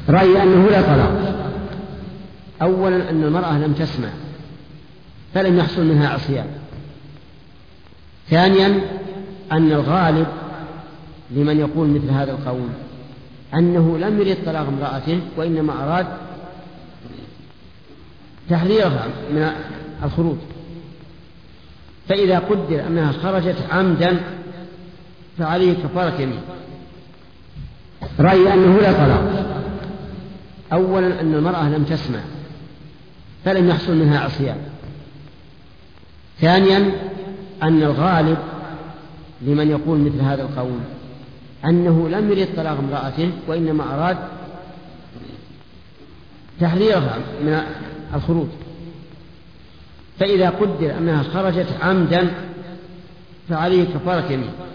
رأي أنه لا طلاق. أولا أن المرأة لم تسمع فلم يحصل منها عصيان. ثانيا أن الغالب لمن يقول مثل هذا القول أنه لم يريد طلاق امرأته وإنما أراد تحريرها من الخروج، فإذا قدر أنها خرجت عمدا فعليه كفارة يمين. رأي أنه لا طلاق. أولا أن المرأة لم تسمع فلم يحصل منها عصيان. ثانيا أن الغالب لمن يقول مثل هذا القول أنه لم يريد طلاق امرأته وإنما أراد تحريرها من الخروج، فإذا قدر أنها خرجت عمدا فعليه كفارة يمين.